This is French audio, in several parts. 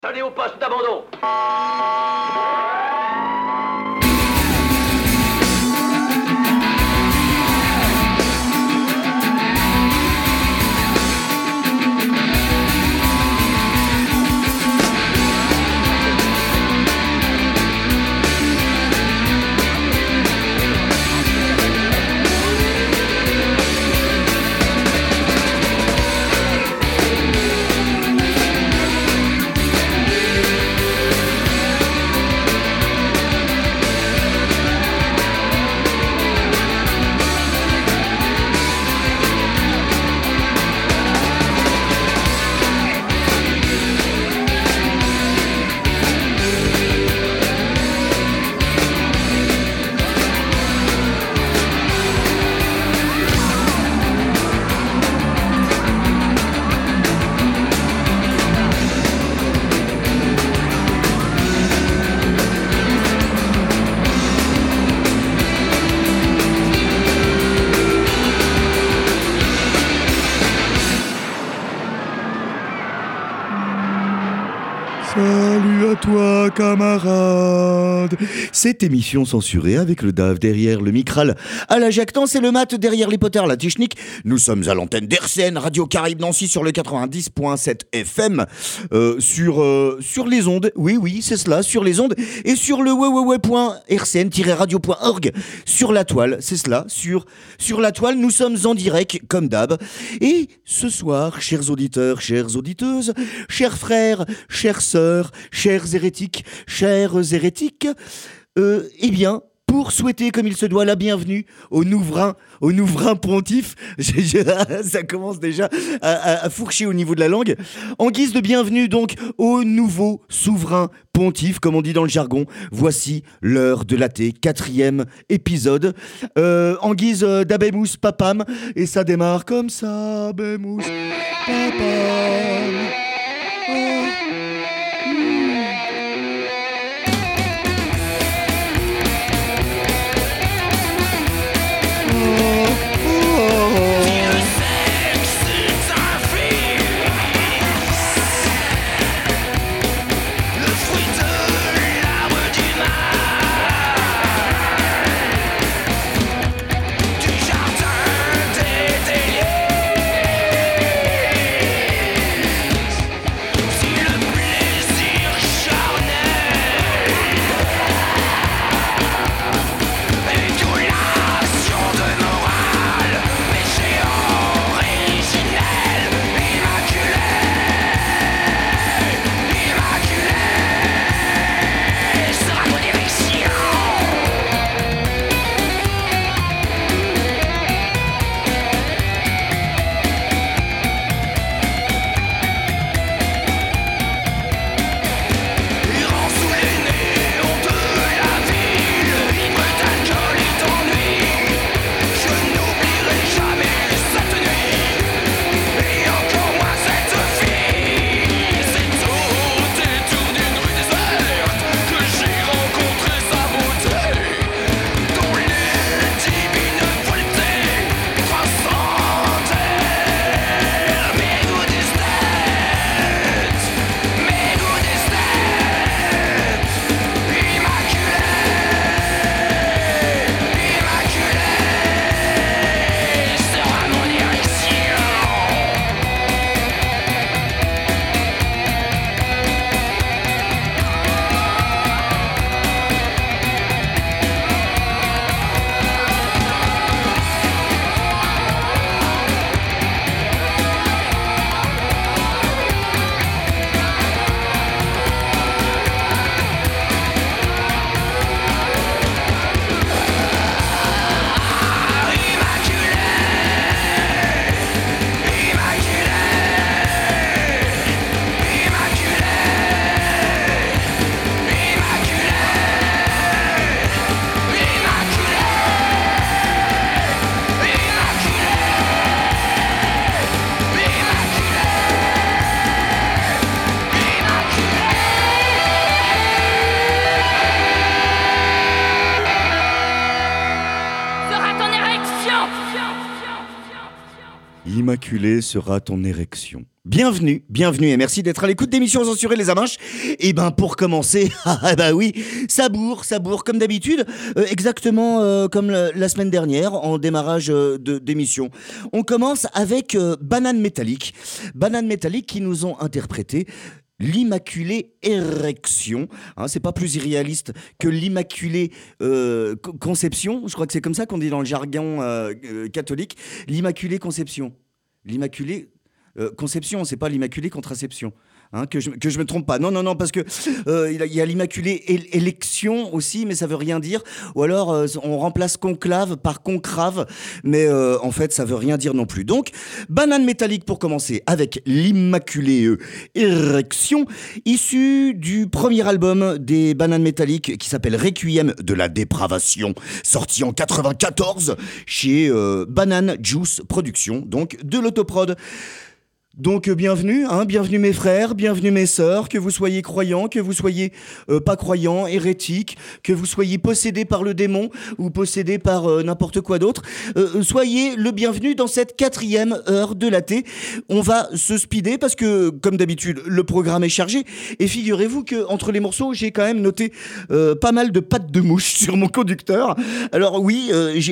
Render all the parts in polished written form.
Allez au poste d'abandon. Salut à toi, camarade. Cette émission censurée avec le DAF derrière le Micral, à la jactance et le mat derrière les potards, la Tichnik. Nous sommes à l'antenne d'RCN, Radio Caraïbe Nancy sur le 90.7 FM, sur les ondes, oui, c'est cela, sur les ondes, et sur le www.rcn-radio.org, sur la toile, c'est cela, sur la toile, nous sommes en direct, comme d'hab. Et ce soir, chers auditeurs, chères auditeuses, chers frères, chères sœurs, chers hérétiques, eh bien, pour souhaiter comme il se doit la bienvenue au Nouvrain pontife, ça commence déjà à fourcher au niveau de la langue, en guise de bienvenue donc au nouveau souverain pontife, comme on dit dans le jargon. Voici l'heure de l'athée, 4e épisode, en guise d'Abemous Papam, et ça démarre comme ça, Abemous Papam. See L'immaculée sera ton érection. Bienvenue et merci d'être à l'écoute d'émissions censurées les Aminches. Et ben pour commencer, oui, ça bourre comme d'habitude, exactement comme la semaine dernière en démarrage d'émission. On commence avec Banane Métallique qui nous ont interprété l'Immaculée Érection, c'est pas plus irréaliste que l'Immaculée Conception, je crois que c'est comme ça qu'on dit dans le jargon catholique, l'Immaculée Conception. L'Immaculée Conception, c'est pas l'Immaculée Contraception. Que je me trompe pas. Non, parce que il y a l'Immaculée Élection aussi, mais ça veut rien dire. Ou alors on remplace conclave par concrave, mais en fait ça veut rien dire non plus. Donc Banane Métallique pour commencer avec l'Immaculée Érection, issue du premier album des Bananes Métalliques qui s'appelle Requiem de la dépravation, sorti en 94 chez Banane Juice Productions, donc de l'autoprod. Donc bienvenue mes frères, bienvenue mes sœurs, que vous soyez croyants, que vous soyez pas croyants, hérétiques, que vous soyez possédés par le démon ou possédés par n'importe quoi d'autre, soyez le bienvenu dans cette 4e heure de la thé. On va se speeder parce que, comme d'habitude, le programme est chargé et figurez-vous que entre les morceaux, j'ai quand même noté pas mal de pattes de mouche sur mon conducteur. Alors oui,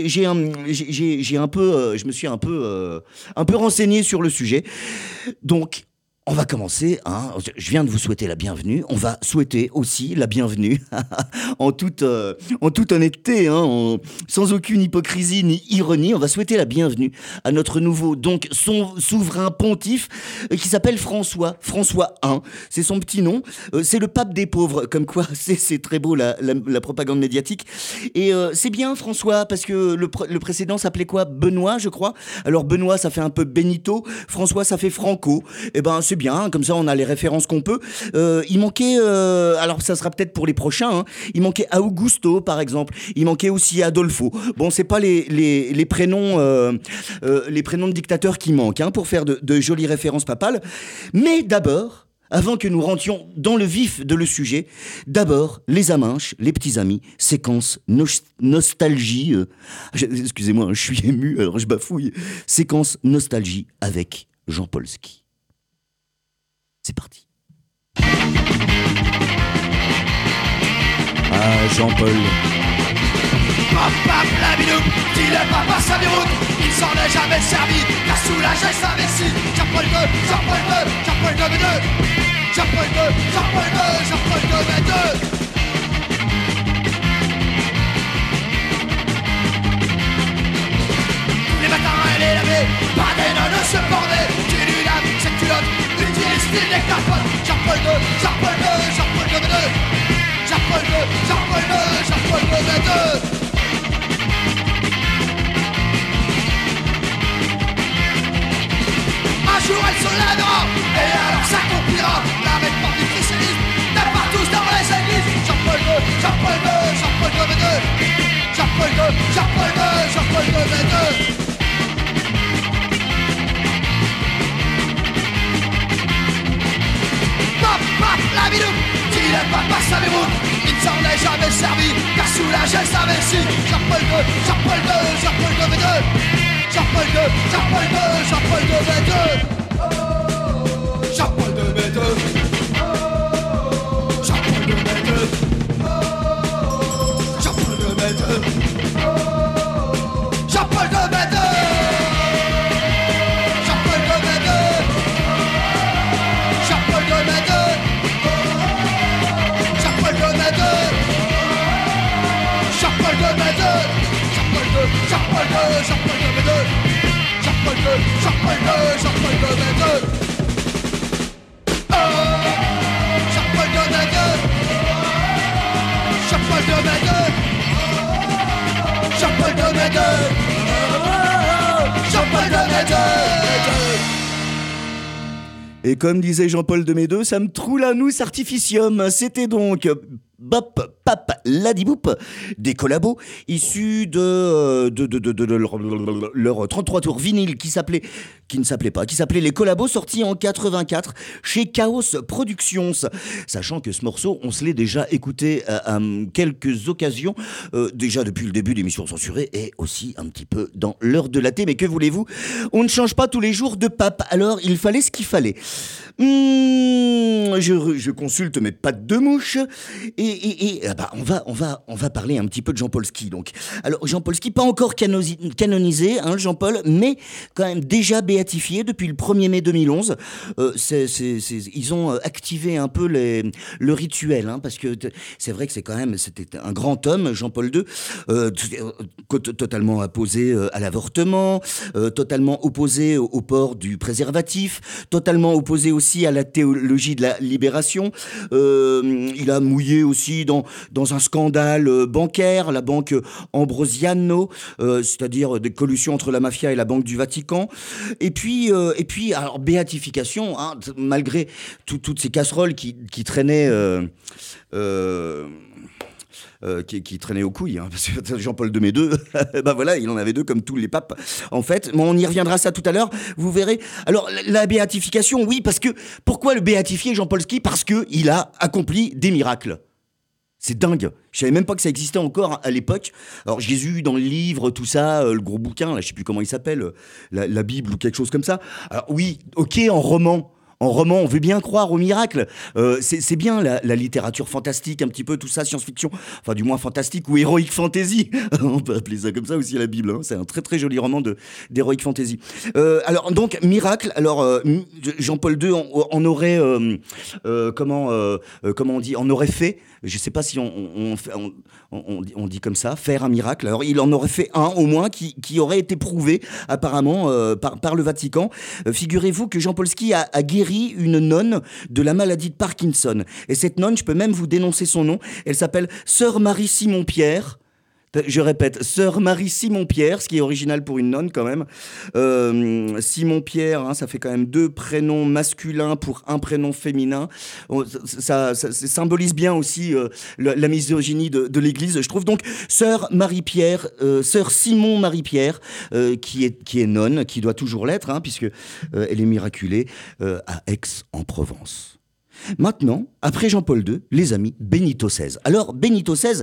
je me suis un peu renseigné sur le sujet. Donc, on va commencer, je viens de vous souhaiter la bienvenue, on va souhaiter aussi la bienvenue en toute honnêteté, sans aucune hypocrisie ni ironie, on va souhaiter la bienvenue à notre nouveau, donc son souverain pontife qui s'appelle François I, c'est son petit nom, c'est le pape des pauvres, comme quoi c'est très beau la propagande médiatique, et c'est bien François, parce que le précédent s'appelait quoi? Benoît, je crois. Alors Benoît, ça fait un peu Benito, François, ça fait Franco, et ben c'est bien, comme ça on a les références qu'on peut. Il manquait, alors ça sera peut-être pour les prochains, il manquait Augusto par exemple, il manquait aussi Adolfo. Bon, c'est pas les prénoms de dictateurs qui manquent pour faire de jolies références papales. Mais d'abord, avant que nous rentrions dans le vif de le sujet, d'abord, les Aminches, les petits amis, séquence nostalgie. Excusez-moi, je suis ému, alors je bafouille. Séquence nostalgie avec Jean Polski. C'est parti. Jean-Paul. Papa Blabidou, dit le papa Sabirouk, il s'en est jamais servi, car soulagé sa vessie. Jean-Paul II, Jean-Paul II, Jean-Paul II, Jean-Paul II, Jean-Paul II, Jean-Paul II. Tous les matins elle est lavée, par des nonnes se border, tu lui laves cette culotte, utilise-t-il des capotes. Jean-Paul II, Jean-Paul II, Jean-Paul II, Jean-Paul II, Jean-Paul II, Jean-Paul II. Un jour elle se lèvera, et alors s'accomplira la réforme du christianisme, n'a pas tous dans les églises. Jean-Paul II, Jean-Paul II, Jean-Paul II, Jean-Paul II, Jean-Paul II, Jean-Paul II. La bidou, dit le papa savez-vous, il ne s'en est jamais servi, car soulagé sa vessie. Jean-Paul II, Jean-Paul II, Jean-Paul II, Jean-Paul II, Jean-Paul II, Jean-Paul II, Jean-Paul II, Jean-Paul II, Jean-Paul II, Jean-Paul II. Et comme disait Jean-Paul II, ça me troule un nous artificium. C'était donc Bop Pape Ladiboup, des collabos issus de leur 33 tours vinyle qui s'appelait Les Collabos, sortis en 84 chez Chaos Productions. Sachant que ce morceau, on se l'est déjà écouté à quelques occasions, déjà depuis le début d'émission censurée et aussi un petit peu dans l'heure de la thé. Mais que voulez-vous, on ne change pas tous les jours de pape, alors il fallait ce qu'il fallait. Je consulte mes pattes de mouche et on va parler un petit peu de Jean-Paul Ski. Donc, alors Jean-Paul Ski, pas encore canonisé, Jean-Paul, mais quand même déjà béatifié depuis le 1er mai 2011. Ils ont activé un peu le rituel, parce que c'est vrai que c'était un grand homme, Jean-Paul II, totalement opposé à l'avortement, totalement opposé au port du préservatif, totalement opposé aussi à la théologie de la libération. Il a mouillé aussi dans un scandale bancaire, la banque Ambrosiano, c'est-à-dire des collusions entre la mafia et la Banque du Vatican. Et puis alors béatification, malgré toutes ces casseroles qui traînaient. Qui traînait aux couilles, parce que Jean-Paul II, voilà, il en avait deux comme tous les papes, en fait. Mais on y reviendra ça tout à l'heure, vous verrez. Alors, la béatification, oui, parce que, pourquoi le béatifier, Jean-Paul Ski ? Parce qu'il a accompli des miracles. C'est dingue. Je savais même pas que ça existait encore à l'époque. Alors, Jésus, dans le livre, tout ça, le gros bouquin, là, je sais plus comment il s'appelle, la Bible ou quelque chose comme ça. Alors, oui, ok, en roman, on veut bien croire au miracle. C'est bien la littérature fantastique, un petit peu tout ça, science-fiction, enfin du moins fantastique ou heroic fantasy. On peut appeler ça comme ça aussi la Bible. C'est un très très joli roman d'heroic fantasy. Alors donc miracle. Alors Jean-Paul II en aurait comment on dit, en aurait fait. Je sais pas si on dit comme ça, faire un miracle. Alors il en aurait fait un au moins qui aurait été prouvé apparemment par le Vatican. Figurez-vous que Jean-Paul Ski a guéri une nonne de la maladie de Parkinson. Et cette nonne, je peux même vous dénoncer son nom, elle s'appelle Sœur Marie Simon-Pierre. Je répète, Sœur Marie Simon-Pierre, ce qui est original pour une nonne quand même. Simon-Pierre, ça fait quand même 2 prénoms masculins pour un prénom féminin. Ça symbolise bien aussi la misogynie de l'Église, je trouve. Donc, Sœur Marie-Pierre, Sœur Simon-Marie-Pierre, qui est nonne, qui doit toujours l'être, puisque elle est miraculée à Aix-en-Provence. Maintenant, après Jean-Paul II, les amis, Benito XVI. Alors, Benito XVI...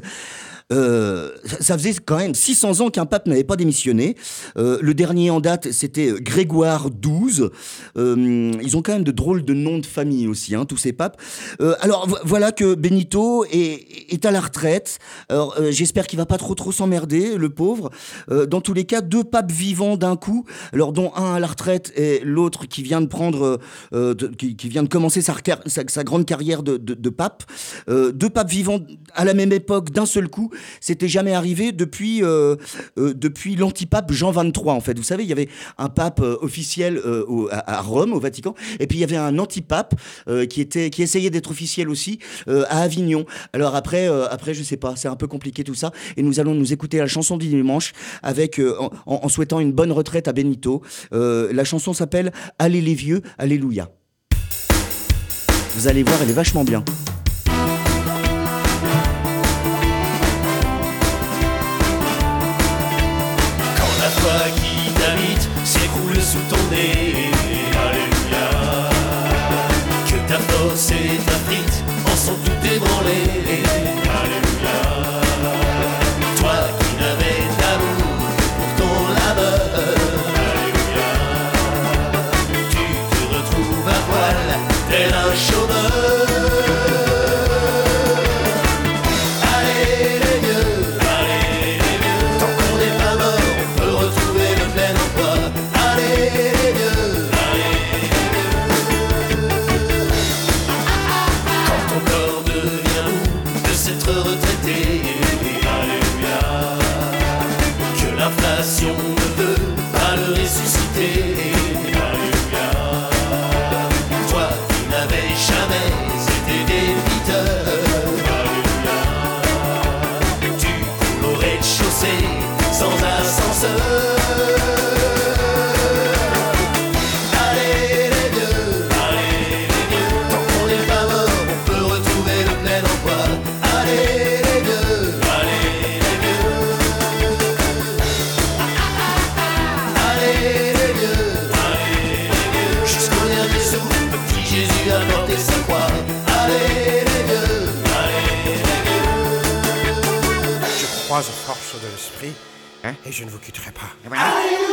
ça faisait quand même 600 ans qu'un pape n'avait pas démissionné. Le dernier en date, c'était Grégoire XII. Ils ont quand même de drôles de noms de famille aussi, tous ces papes. Alors voilà que Benito est à la retraite. Alors j'espère qu'il va pas trop s'emmerder, le pauvre. Dans tous les cas, 2 papes vivants d'un coup. Alors dont un à la retraite et l'autre qui vient de prendre, qui vient de commencer sa grande carrière de pape. 2 papes vivants à la même époque d'un seul coup. C'était jamais arrivé depuis l'antipape Jean XXIII, en fait. Vous savez, il y avait un pape officiel à Rome, au Vatican, et puis il y avait un antipape qui essayait d'être officiel aussi à Avignon. Alors après, je sais pas, c'est un peu compliqué tout ça, et nous allons nous écouter la chanson du dimanche avec en souhaitant une bonne retraite à Benito. La chanson s'appelle « Allez les vieux, alléluia ». Vous allez voir, elle est vachement bien. Qui t'habite s'écroule sous ton nez. Alléluia. Que ta force et ta frite en sont tout ébranlées. Alléluia. Toi qui n'avais d'amour pour ton labeur. Alléluia. Tu te retrouves à poil tel un chômeur. crois aux forces de l'esprit, et je ne vous quitterai pas. Et voilà.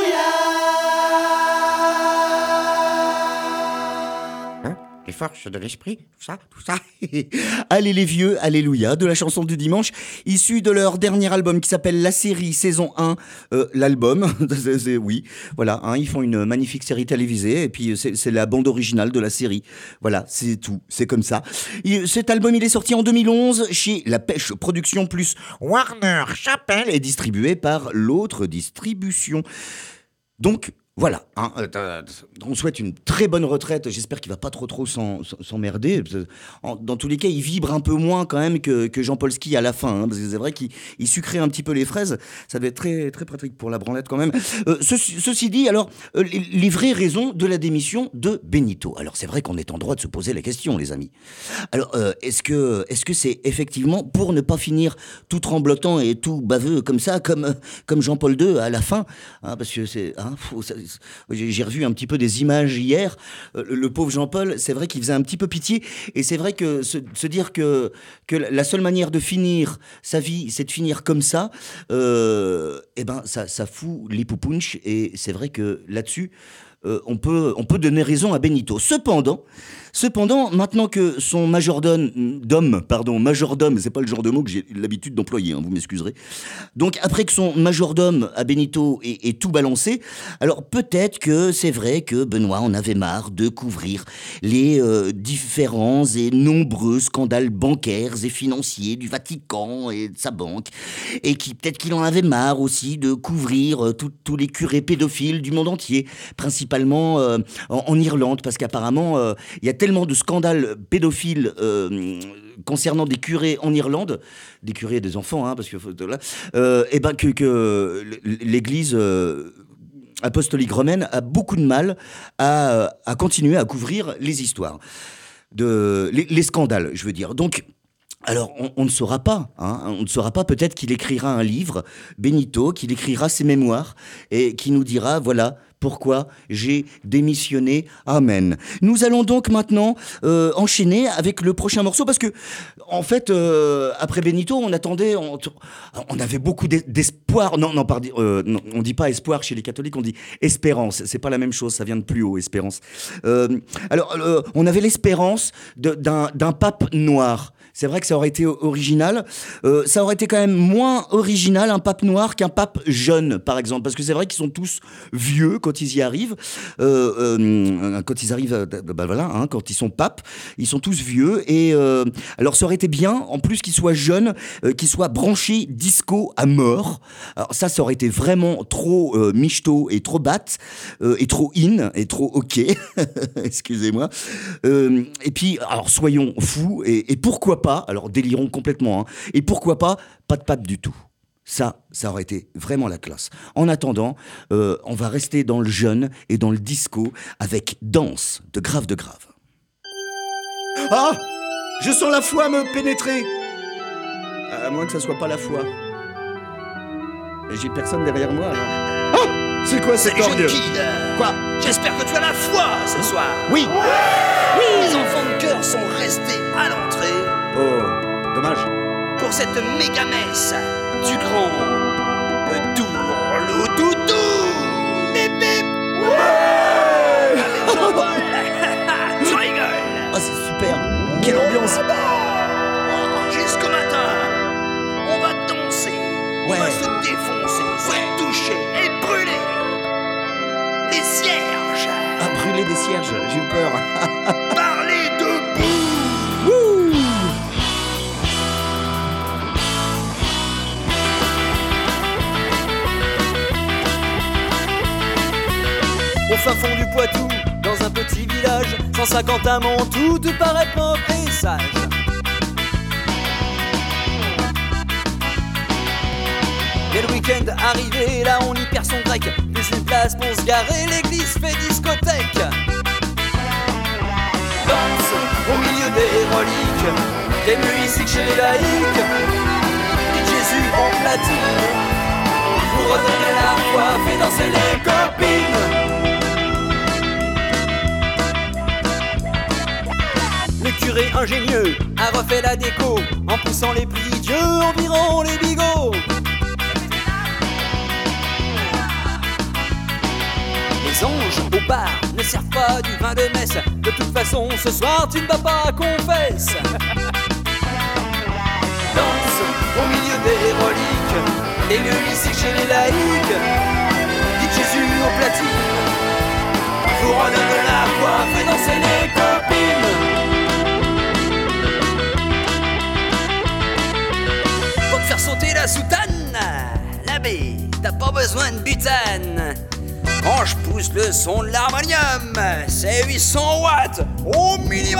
Les forces de l'esprit, tout ça. Allez les vieux, alléluia, de la chanson du dimanche, issue de leur dernier album qui s'appelle La Série saison 1, l'album, oui, voilà, ils font une magnifique série télévisée, et puis c'est la bande originale de la série, voilà, c'est tout, c'est comme ça. Cet album, il est sorti en 2011 chez La Pêche Productions plus Warner Chappell, et distribué par l'autre distribution. Donc, voilà, on souhaite une très bonne retraite. J'espère qu'il va pas trop s'emmerder. Dans tous les cas, il vibre un peu moins quand même que Jean-Paul Ski à la fin, parce que c'est vrai qu'il sucrait un petit peu les fraises. Ça devait être très, très pratique pour la branlette quand même. Ceci dit, alors, les vraies raisons de la démission de Benito. Alors, c'est vrai qu'on est en droit de se poser la question, les amis. Alors, est-ce que c'est effectivement pour ne pas finir tout tremblotant et tout baveux comme ça, comme Jean-Paul II à la fin, parce que c'est... j'ai revu un petit peu des images hier. Le pauvre Jean-Paul, c'est vrai qu'il faisait un petit peu pitié. Et c'est vrai que se dire que la seule manière de finir sa vie, c'est de finir comme ça, ça fout les poupouches. Et c'est vrai que là-dessus, on peut donner raison à Benito. Cependant, maintenant que son majordome, c'est pas le genre de mot que j'ai l'habitude d'employer, vous m'excuserez. Donc après que son majordome à Benito ait tout balancé, alors peut-être que c'est vrai que Benoît en avait marre de couvrir les différents et nombreux scandales bancaires et financiers du Vatican et de sa banque, et peut-être qu'il en avait marre aussi de couvrir tous les curés pédophiles du monde entier, principalement en Irlande, parce qu'apparemment il y a tellement de scandales pédophiles concernant des curés en Irlande, des curés et des enfants, parce que que l'Église apostolique romaine a beaucoup de mal à continuer à couvrir les histoires, les scandales, je veux dire. Donc, alors, on ne saura pas, on ne saura pas, peut-être qu'il écrira un livre, Benito, qu'il écrira ses mémoires, et qui nous dira, voilà, pourquoi j'ai démissionné, amen. Nous allons donc maintenant enchaîner avec le prochain morceau, parce que, en fait, après Benito, on avait beaucoup d'espoir, on dit pas espoir chez les catholiques, on dit espérance, c'est pas la même chose, ça vient de plus haut, espérance. On avait l'espérance d'un pape noir. C'est vrai que ça aurait été original. Ça aurait été quand même moins original un pape noir qu'un pape jeune, par exemple. Parce que c'est vrai qu'ils sont tous vieux quand ils y arrivent. Quand ils arrivent, quand ils sont papes, ils sont tous vieux. Et alors ça aurait été bien, en plus qu'ils soient jeunes, qu'ils soient branchés disco à mort. Alors ça aurait été vraiment trop michto et trop bat, et trop in, et trop ok. Excusez-moi. Et puis, alors soyons fous, et pourquoi pas, alors délirons complètement, et pourquoi pas de pape du tout. Ça aurait été vraiment la classe. En attendant, on va rester dans le jeune et dans le disco avec Danse de Grave de Grave. Ah, je sens la foi me pénétrer. À moins que ça soit pas la foi. Et j'ai personne derrière moi, alors. Ah, c'est quoi cet orgue? Quoi? J'espère que tu as la foi ce soir. Oui. Les enfants de cœur sont restés à l'entrée. Oh, dommage. Pour cette méga messe du grand Tourloutoutou. Bip bip. Ouais. Jean-Paul. Tu rigoles. Oh, c'est super. Quelle ambiance. Jusqu'au matin, on va danser. On va se défoncer, se toucher et brûler les cierges. Ah, brûler des cierges, j'ai eu peur. Parler debout. Au fin fond du Poitou, dans un petit village, 150 amants, tout te paraît propre et sage. Et le week-end arrivé, là on y perd son grec. Plus une place pour se garer, l'église fait discothèque. Danse au milieu des reliques, des musiques chez les laïcs, et Jésus en platine, pour redonner la foi, fait danser les copines. Le curé ingénieux a refait la déco en poussant les prix Dieu environ les bigots. Les anges au bar ne servent pas du vin de messe. De toute façon, ce soir, tu ne vas pas confesse. Danse au milieu des reliques, et mieux ici que chez les laïcs. Dit Jésus aux platines, vous redonne la voix, fait danser les copines. Pour te faire sauter la soutane, l'abbé, t'as pas besoin de butane. Quand je pousse le son de l'harmonium, c'est 800 watts au minimum.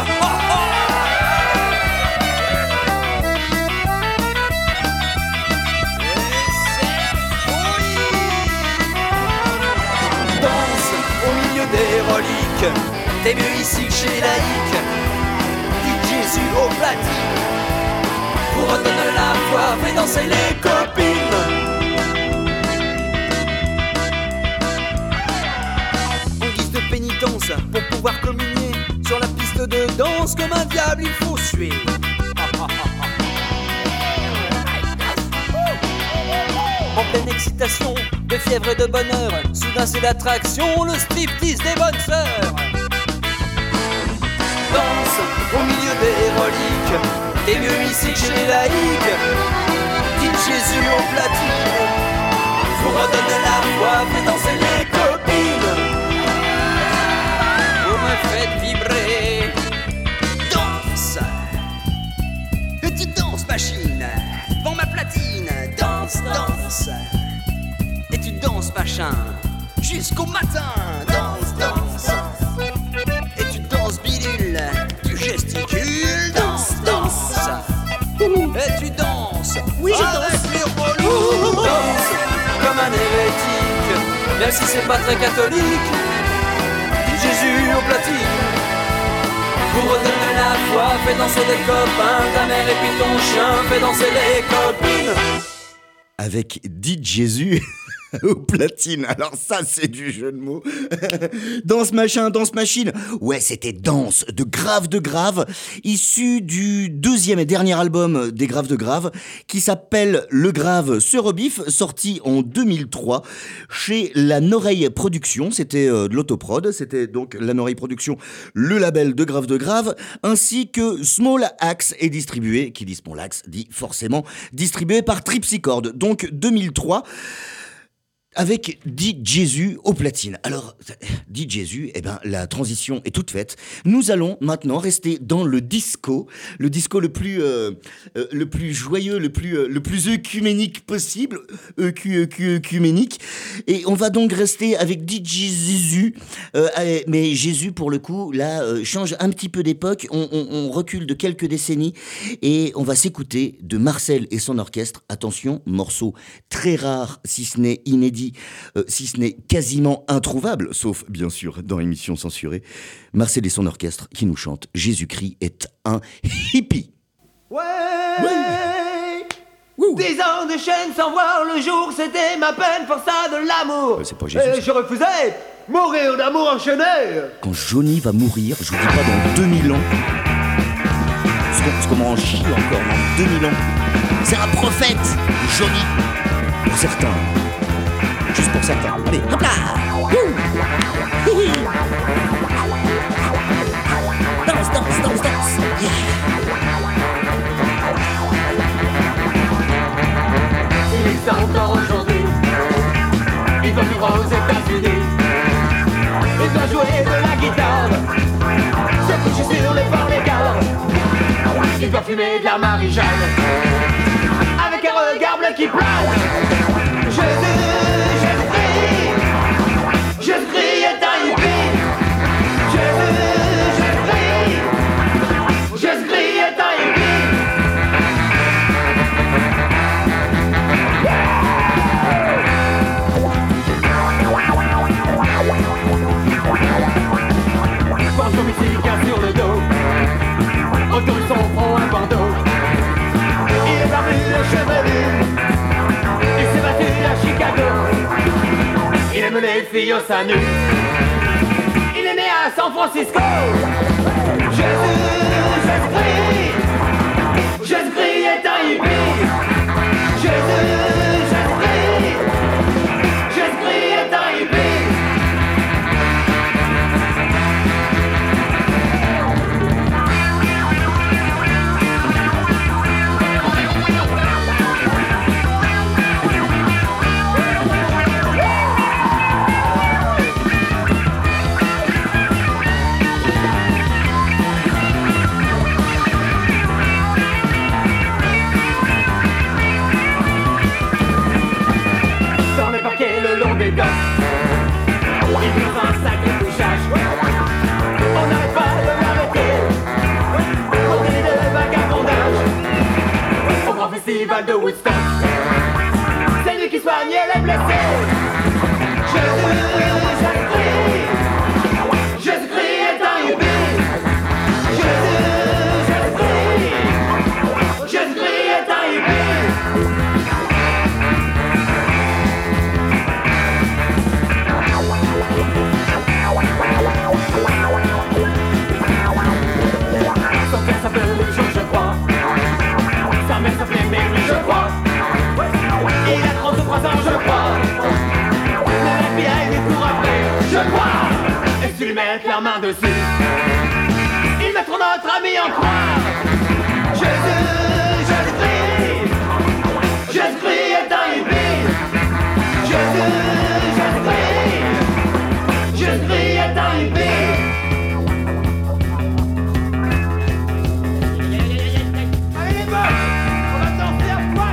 Danse au milieu des reliques, t'es mieux ici que chez les laïcs. Dit Jésus aux platines, vous redonne la voix, fait danser les copines. Pénitence pour pouvoir communier sur la piste de danse comme un diable il faut suer. En pleine excitation, de fièvre et de bonheur, soudain c'est l'attraction, le striptease des bonnes sœurs. Danse au milieu des reliques, t'es mieux ici que chez les laïcs. Dit Jésus aux platines, vous redonne la voix, fait danser les copines. Faites vibrer. Danse. Petite danse machine, vends ma platine. Danse, danse. Et tu danses machin jusqu'au matin. Danse, danse. Et tu danses bidule, tu gesticules. Danse, danse. Et tu danses. Oui, je avec les relous. Danse comme un hérétique, même si c'est pas très catholique. Jésus aux platines, vous redonnez la foi, fais danser les copains, ta mère et puis ton chien, fais danser les copines. Avec Dit Jésus aux platines. Alors ça, c'est du jeu de mots. Danse machin, danse machine. Ouais, c'était Danse de Grave, issu du deuxième et dernier album des Graves de Grave, qui s'appelle Le Grave se rebiffe, sorti en 2003 chez La Noreille Production. C'était de l'autoprod, c'était donc La Noreille Production, le label de Grave, ainsi que Small Axe est distribué, qui dit Small Axe dit forcément distribué par Tripsichord. Donc 2003. Avec Dit Jésus aux platines. Alors, Dit Jésus, eh ben, la transition est toute faite. Nous allons maintenant rester dans le disco le plus joyeux, le plus œcuménique possible, œcuménique. Et on va donc rester avec Dit Jésus, mais Jésus pour le coup, là, change un petit peu d'époque. On recule de quelques décennies et on va s'écouter de Marcel et son orchestre. Attention, morceau très rare, si ce n'est inédit. Si ce n'est quasiment introuvable, sauf bien sûr dans l'émission censurée, Marcel et son orchestre qui nous chante « Jésus-Christ est un hippie ». Ouais. 10 ans de chaîne sans voir le jour, c'était ma peine, pour ça de l'amour. C'est pas Jésus. Et je refusais mourir d'amour enchaîné. Quand Johnny va mourir, je vous dis pas dans 2000 ans, parce qu'on m'en chie encore dans 2000 ans, c'est un prophète, Johnny, pour certains. Juste pour certains. Allez, hop là. Danse. Yeah. Il est 100 ans aujourd'hui. Il doit vivre aux États-Unis. Il doit jouer de la guitare. Se coucher sur les bords des gares. Il doit fumer de la Marie-Jeanne. Avec un regard bleu qui plane. Jésus-Christ est un hippie. Jésus-Christ est un hippie. Banjo mexicain sur le dos, autour de son front un bandeau. Il est barbu et chevelu. Il s'est battu à Chicago. Il aime les filles au sein nu. Il est né à San Francisco. Jésus-Christ est un hippie. Jésus-Christ est un hippie. festival de Woodstock. C'est lui qui soignait les blessés. Jésus-Christ, Jésus-Christ est un hippie. Jésus-Christ, Jésus-Christ est un hippie. Son père s'appelle Georges, je crois. Sa mère s'appelait Mary, je crois. Il a 33 ans, je crois. Le FBI lui court après, je crois. Et si tu lui mets la main dessus, ils mettront notre ami en croix. Jésus-Christ, Jésus-Christ est un hippie. Jésus-Christ, Jésus-Christ est un hippie. Allez les boss, on va danser à poil.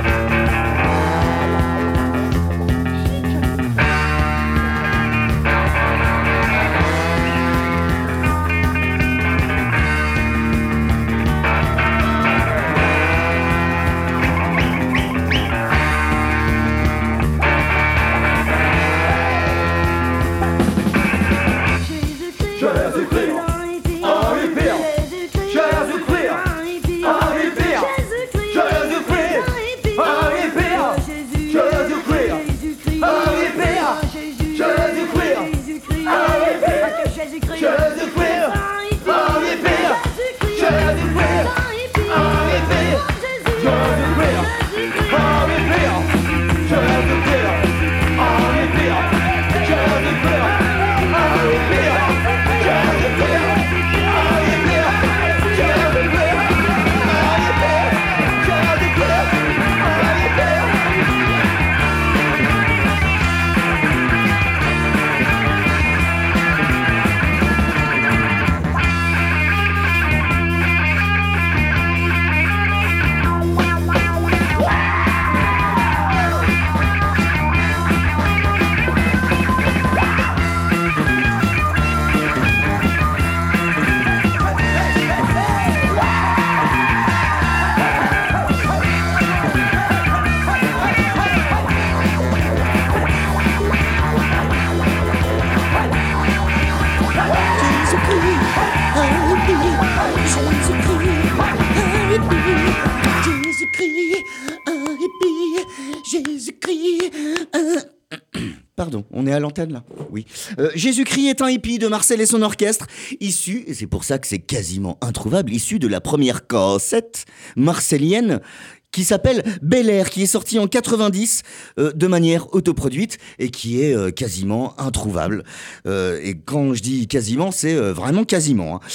Pardon, on est à l'antenne là. Oui. Jésus-Christ est un hippie de Marcel et son orchestre, issu, et c'est pour ça que c'est quasiment introuvable, issu de la première cassette marcélienne qui s'appelle Bel Air, qui est sortie en 90 de manière autoproduite et qui est quasiment introuvable. Et quand je dis quasiment, c'est vraiment quasiment. Hein.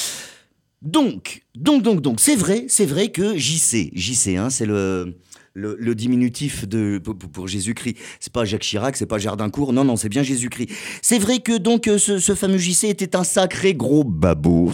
Donc, c'est vrai que JC, hein, c'est le diminutif pour Jésus-Christ. C'est pas Jacques Chirac, c'est pas Jardincourt, non, c'est bien Jésus-Christ. C'est vrai que donc ce fameux JC était un sacré gros babos.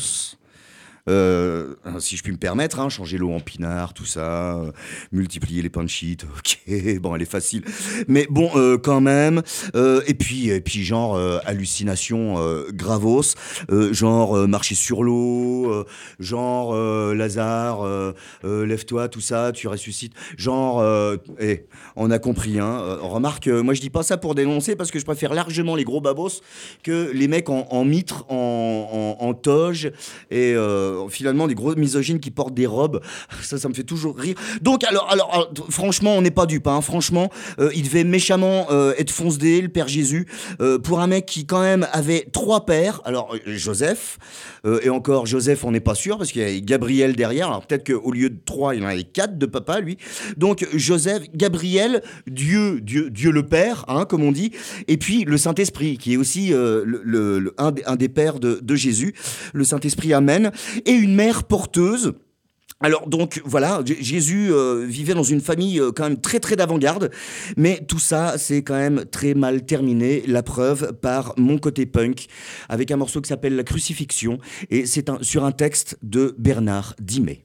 Si je puis me permettre, hein, changer l'eau en pinard, tout ça, multiplier les pains de shit, ok, bon, elle est facile, mais bon, quand même, et puis genre hallucination gravos, genre marcher sur l'eau, genre Lazare, lève-toi, tout ça, tu ressuscites, genre, on a compris, hein, remarque, moi je dis pas ça pour dénoncer parce que je préfère largement les gros babos que les mecs en mitre, en toge et finalement des gros misogynes qui portent des robes, ça me fait toujours rire. Donc alors franchement on n'est pas dupes, hein. Franchement il devait méchamment être fonce-dé, le père Jésus, pour un mec qui quand même avait 3 pères. Alors Joseph, et encore Joseph on n'est pas sûr parce qu'il y a Gabriel derrière, alors peut-être qu'au lieu de 3 il en avait 4 de papa lui. Donc Joseph, Gabriel, Dieu le Père, hein, comme on dit, et puis le Saint-Esprit qui est aussi un des pères de Jésus, le Saint-Esprit, amen, et une mère porteuse. Alors donc voilà, Jésus vivait dans une famille quand même très très d'avant-garde, mais tout ça c'est quand même très mal terminé, la preuve par mon côté punk, avec un morceau qui s'appelle La Crucifixion, et c'est sur un texte de Bernard Dimet.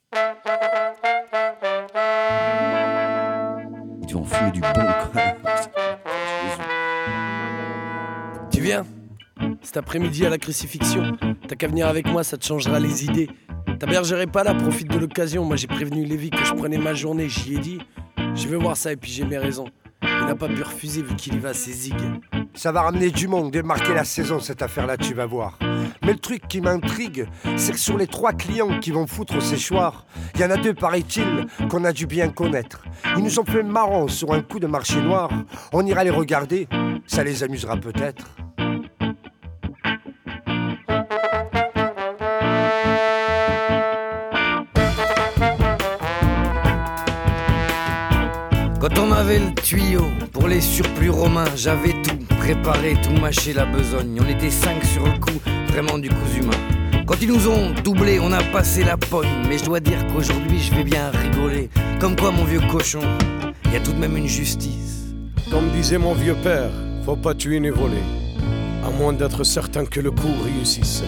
Tu vas en fumer du bon quand même. Tu viens ? Cet après-midi à la crucifixion, t'as qu'à venir avec moi, ça te changera les idées. Ta bergère est pas là, profite de l'occasion. Moi j'ai prévenu Lévi que je prenais ma journée, j'y ai dit. Je vais voir ça et puis j'ai mes raisons. Il n'a pas pu refuser vu qu'il y va à ses zigs. Ça va ramener du monde, démarquer la saison, cette affaire-là, tu vas voir. Mais le truc qui m'intrigue, c'est que sur les 3 clients qui vont foutre au séchoir, il y en a 2, paraît-il, qu'on a dû bien connaître. Ils nous ont fait marrant sur un coup de marché noir. On ira les regarder, ça les amusera peut-être. Quand on avait le tuyau pour les surplus romains, j'avais tout préparé, tout mâché la besogne. On était 5 sur le coup, vraiment du cousu humain. Quand ils nous ont doublés, on a passé la pogne. Mais je dois dire qu'aujourd'hui je vais bien rigoler. Comme quoi mon vieux cochon, y a tout de même une justice. Comme disait mon vieux père, faut pas tuer ni voler, à moins d'être certain que le coup réussisse.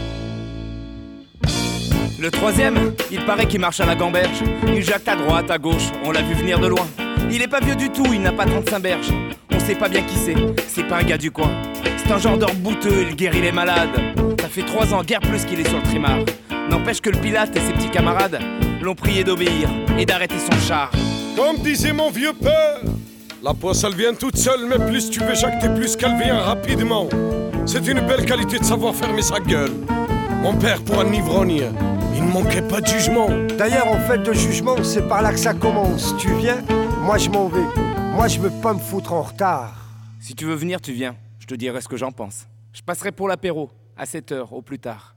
Le 3e, il paraît qu'il marche à la gamberge. Il jacte à droite, à gauche, on l'a vu venir de loin. Il est pas vieux du tout, il n'a pas 35 berges. On sait pas bien qui c'est pas un gars du coin. C'est un genre d'or bouteux, il guérit les malades. Ça fait 3 ans, guère plus qu'il est sur le trimar. N'empêche que le Pilate et ses petits camarades l'ont prié d'obéir et d'arrêter son char. Comme disait mon vieux père, la poisse elle vient toute seule, mais plus tu veux jacter, plus qu'elle vient rapidement. C'est une belle qualité de savoir fermer sa gueule. Mon père, pour un ivrogne, il ne manquait pas de jugement. D'ailleurs, en fait de jugement, c'est par là que ça commence. Tu viens, moi je m'en vais. Moi je veux pas me foutre en retard. Si tu veux venir, tu viens. Je te dirai ce que j'en pense. Je passerai pour l'apéro, à 7h, au plus tard.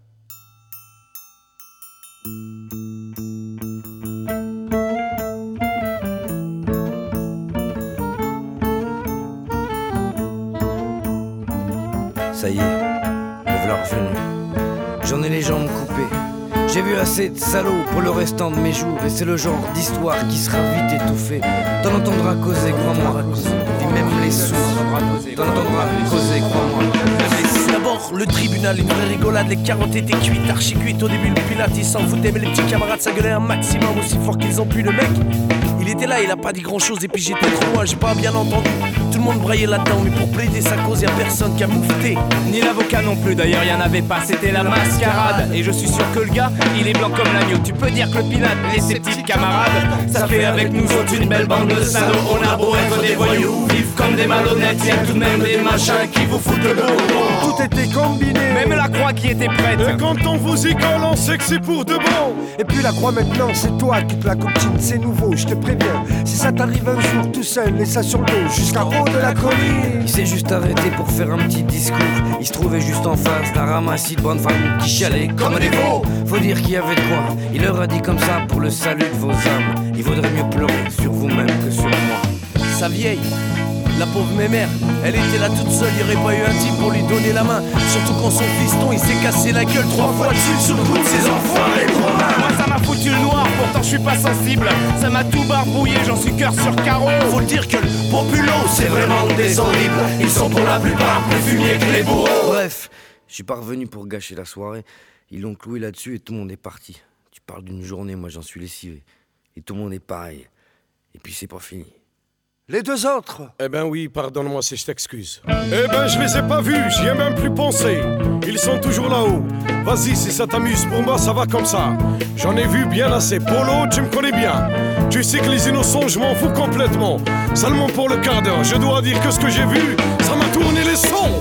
Ça y est, me voilà revenu. J'en ai les jambes coupées. J'ai vu assez de salauds pour le restant de mes jours. Et c'est le genre d'histoire qui sera vite étouffée. T'en entendras causer, crois-moi. Et même les sourds. T'en entendras causer, crois-moi. D'abord, le tribunal, une vraie rigolade. Les carottes étaient cuites, archi cuites. Au début, le Pilate, il s'en foutait. Mais les petits camarades, ça gueulait un maximum aussi fort qu'ils ont pu. Le mec, il était là, il a pas dit grand-chose. Et puis j'étais trop loin, j'ai pas bien entendu. Tout le monde braillait là-dedans, mais pour plaider sa cause, y'a personne qui a moufté. Ni l'avocat non plus, d'ailleurs y'en avait pas, c'était la mascarade. Et je suis sûr que le gars, il est blanc comme l'agneau. Tu peux dire que le Pilate et ses petits camarades, ça fait avec nous autres une belle bande de salauds. On a beau être des voyous, vivre comme des malhonnêtes, y'a tout de même des machins qui vous foutent le bourreau. Tout était combiné. Même la croix qui était prête. Et quand on vous y colle, on sait que c'est pour de bon. Et puis la croix maintenant, c'est toi qui te la coptine, c'est nouveau, je te préviens. Si ça t'arrive un jour tout seul, et ça sur le dos, jusqu'à haut de la colline. Il s'est juste arrêté pour faire un petit discours. Il se trouvait juste en face d'un ramassis de bonnes femmes qui chialaient comme des veaux. Faut dire qu'il y avait de quoi. Il leur a dit comme ça pour le salut de vos âmes. Il vaudrait mieux pleurer sur vous-même que sur moi. Sa vieille, la pauvre mémère, elle était là toute seule, il aurait pas eu un type pour lui donner la main. Surtout quand son fiston il s'est cassé la gueule 3 fois dessus sous le coup de ses enfoirés de Romains. Moi ça m'a foutu le noir, pourtant je suis pas sensible. Ça m'a tout barbouillé, j'en suis cœur sur carreau. Faut le dire que le populo c'est vraiment des horribles. Ils sont pour la plupart plus fumiers que les bourreaux. Bref, je suis pas revenu pour gâcher la soirée. Ils l'ont cloué là-dessus et tout le monde est parti. Tu parles d'une journée, moi j'en suis lessivé. Et tout le monde est pareil. Et puis c'est pas fini. Les 2 autres? Eh ben oui, pardonne-moi si je t'excuse. Eh ben je les ai pas vus, j'y ai même plus pensé. Ils sont toujours là-haut. Vas-y, si ça t'amuse, pour moi ça va comme ça. J'en ai vu bien assez. Polo, tu me connais bien. Tu sais que les innocents, je m'en fous complètement. Seulement pour le quart d'heure, je dois dire que ce que j'ai vu, ça m'a tourné les sons.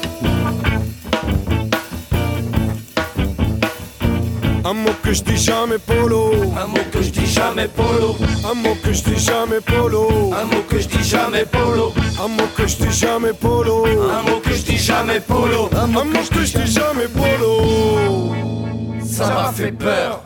Un mot que je dis jamais Polo. Un mot que je dis jamais Polo. Un mot que je dis jamais Polo. Un mot que je dis jamais Polo. Un mot que je dis jamais Polo. Un mot que je dis jamais Polo. Un mot que je dis jamais Polo. Ça m'a fait peur.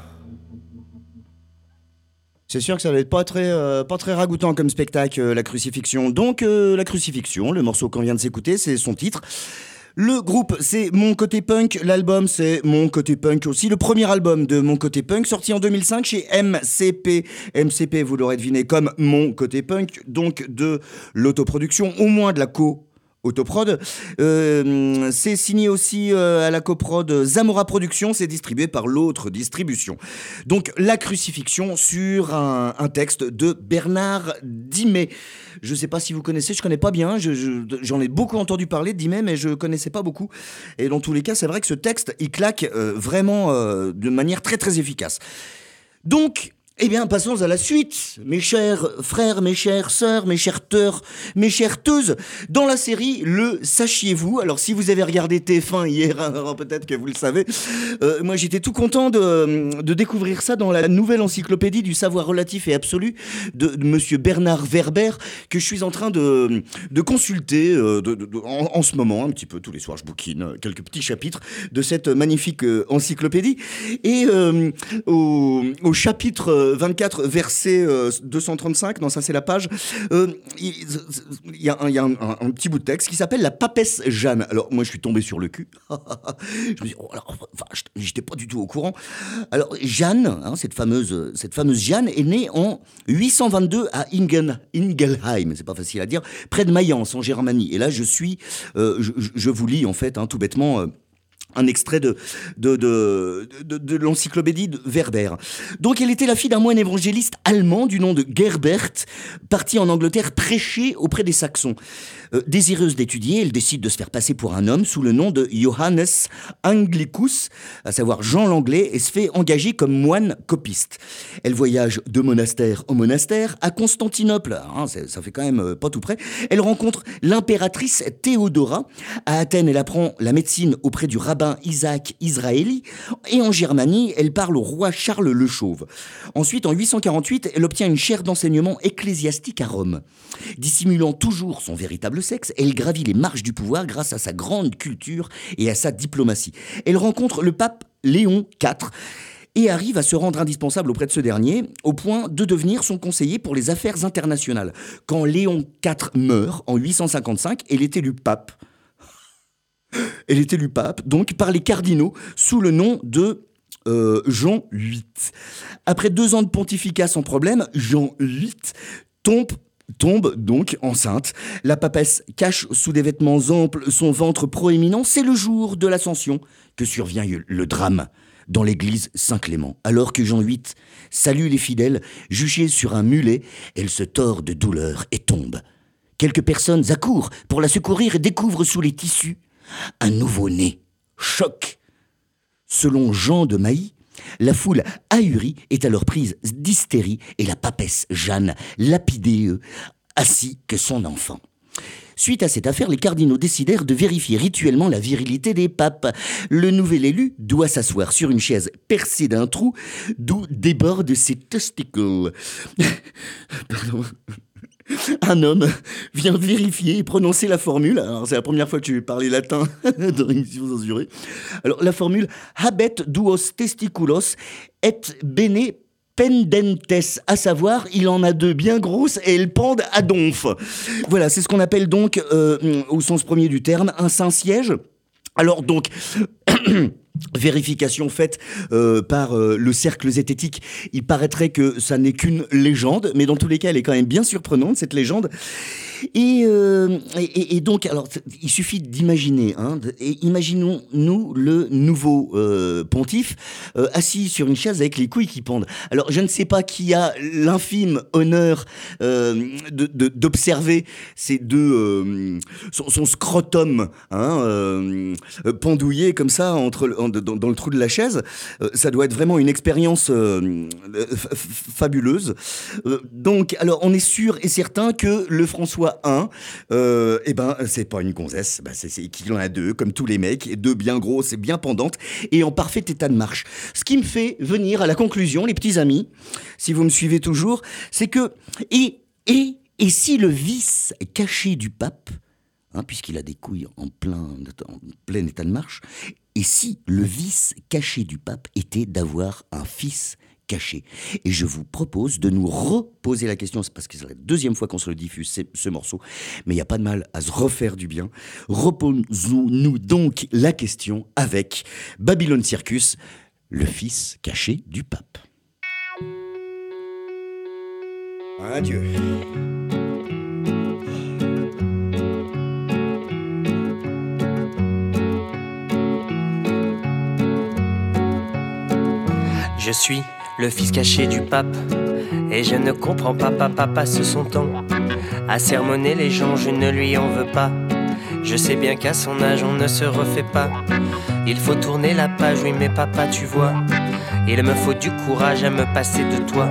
C'est sûr que ça va être pas très ragoûtant comme spectacle, la crucifixion. Donc, la crucifixion, le morceau qu'on vient de s'écouter, c'est son titre. Le groupe, c'est Mon Côté Punk. L'album, c'est Mon Côté Punk aussi. Le premier album de Mon Côté Punk, sorti en 2005 chez MCP. MCP, vous l'aurez deviné, comme Mon Côté Punk. Donc, de l'autoproduction, au moins de la Autoprod. C'est signé aussi à la coprod Zamora Productions, c'est distribué par l'autre distribution. Donc La Crucifixion sur un texte de Bernard Dimet. Je ne sais pas si vous connaissez, je ne connais pas bien, j'en ai beaucoup entendu parler de Dimet, mais je ne connaissais pas beaucoup. Et dans tous les cas, c'est vrai que ce texte, il claque vraiment de manière très très efficace. Donc, eh bien, passons à la suite, mes chers frères, mes chères sœurs, mes chères teurs, mes chères teuses. Dans la série, le sachiez-vous. Alors, si vous avez regardé TF1 hier, alors peut-être que vous le savez, moi j'étais tout content de découvrir ça dans la nouvelle encyclopédie du savoir relatif et absolu de monsieur Bernard Werber, que je suis en train de consulter en ce moment, un petit peu tous les soirs, je bouquine quelques petits chapitres de cette magnifique encyclopédie. Et au chapitre 24, verset 235, non ça c'est la page, il y a un petit bout de texte qui s'appelle la papesse Jeanne. Alors moi je suis tombé sur le cul, je me dis, oh, alors, j'étais pas du tout au courant. Alors Jeanne, cette fameuse Jeanne est née en 822 à Ingelheim, c'est pas facile à dire, près de Mayence en Germanie. Et là je vous lis en fait tout bêtement un extrait de l'encyclopédie de Werber. Donc elle était la fille d'un moine évangéliste allemand du nom de Gerbert, parti en Angleterre prêcher auprès des Saxons. Désireuse d'étudier, elle décide de se faire passer pour un homme sous le nom de Johannes Anglicus, à savoir Jean l'Anglais, et se fait engager comme moine copiste. Elle voyage de monastère en monastère à Constantinople, ça fait quand même pas tout près. Elle rencontre l'impératrice Théodora. À Athènes, elle apprend la médecine auprès du rabbin Isaac Israéli, et en Germanie, elle parle au roi Charles le Chauve. Ensuite, en 848, elle obtient une chaire d'enseignement ecclésiastique à Rome. Dissimulant toujours son véritable sexe, elle gravit les marches du pouvoir grâce à sa grande culture et à sa diplomatie. Elle rencontre le pape Léon IV et arrive à se rendre indispensable auprès de ce dernier, au point de devenir son conseiller pour les affaires internationales. Quand Léon IV meurt, en 855, elle est élue pape. Elle est élue pape, donc par les cardinaux, sous le nom de Jean VIII. Après 2 ans de pontificat sans problème, Jean VIII tombe donc enceinte. La papesse cache sous des vêtements amples son ventre proéminent. C'est le jour de l'Ascension que survient le drame dans l'église Saint-Clément. Alors que Jean VIII salue les fidèles, juchée sur un mulet, elle se tord de douleur et tombe. Quelques personnes accourent pour la secourir et découvrent sous les tissus un nouveau-né. Choc. Selon Jean de Mailly, la foule ahurie est alors prise d'hystérie et la papesse Jeanne lapidée, ainsi que son enfant. Suite à cette affaire, les cardinaux décidèrent de vérifier rituellement la virilité des papes. Le nouvel élu doit s'asseoir sur une chaise percée d'un trou d'où débordent ses testicules. Pardon. Un homme vient vérifier et prononcer la formule. Alors, c'est la première fois que tu parlais latin dans l'émission censurée. Alors, la formule habet duos testiculos et bene pendentes, à savoir, il en a 2 bien grosses et elles pendent à donf. Voilà, c'est ce qu'on appelle donc, au sens premier du terme, un Saint-Siège. Alors donc, vérification faite par le cercle zététique, il paraîtrait que ça n'est qu'une légende, mais dans tous les cas, elle est quand même bien surprenante, cette légende. Et donc, alors, il suffit d'imaginer, et imaginons-nous le nouveau pontife assis sur une chaise avec les couilles qui pendent. Alors, je ne sais pas qui a l'infime honneur d'observer ces deux, son scrotum pendouillé comme ça dans le trou de la chaise. Ça doit être vraiment une expérience fabuleuse. Donc, alors, on est sûr et certain que le François 1, c'est pas une gonzesse, c'est qu'il en a 2, comme tous les mecs, 2 bien grosses et bien pendantes, et en parfait état de marche. Ce qui me fait venir à la conclusion, les petits amis, si vous me suivez toujours, c'est que, et si le vice caché du pape, puisqu'il a des couilles en plein état de marche, et si le vice caché du pape était d'avoir un fils caché. Et je vous propose de nous reposer la question, c'est parce que c'est la 2e fois qu'on se le diffuse, ce morceau, mais il n'y a pas de mal à se refaire du bien. Reposons-nous donc la question avec Babylone Circus, le fils caché du pape. Adieu. Je suis le fils caché du pape, et je ne comprends pas, papa passe son temps à sermonner les gens, je ne lui en veux pas. Je sais bien qu'à son âge on ne se refait pas. Il faut tourner la page, oui mais papa tu vois, il me faut du courage à me passer de toi.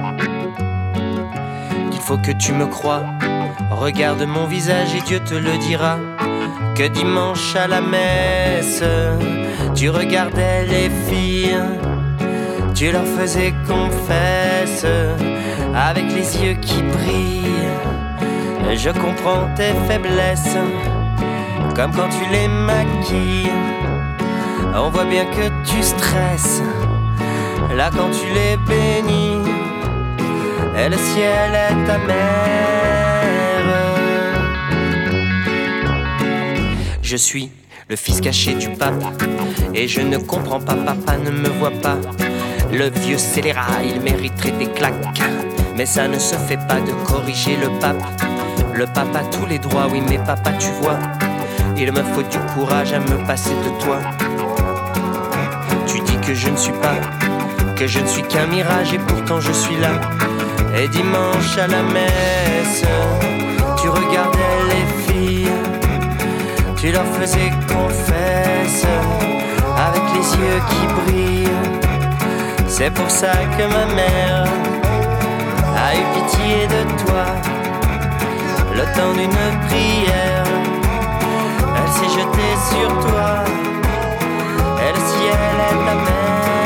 Il faut que tu me crois, regarde mon visage et Dieu te le dira. Que dimanche à la messe, tu regardais les filles, tu leur faisais confesse, avec les yeux qui brillent. Je comprends tes faiblesses, comme quand tu les maquilles. On voit bien que tu stresses, là quand tu les bénis. Et le ciel est ta mère. Je suis le fils caché du pape, et je ne comprends pas, papa ne me voit pas. Le vieux scélérat, il mériterait des claques, mais ça ne se fait pas de corriger le pape. Le pape a tous les droits, oui mais papa tu vois, il me faut du courage à me passer de toi. Tu dis que je ne suis pas, que je ne suis qu'un mirage, et pourtant je suis là. Et dimanche à la messe, tu regardais les filles, tu leur faisais confesse, avec les yeux qui brillent. C'est pour ça que ma mère a eu pitié de toi. Le temps d'une prière, elle s'est jetée sur toi, et le ciel est ta mère.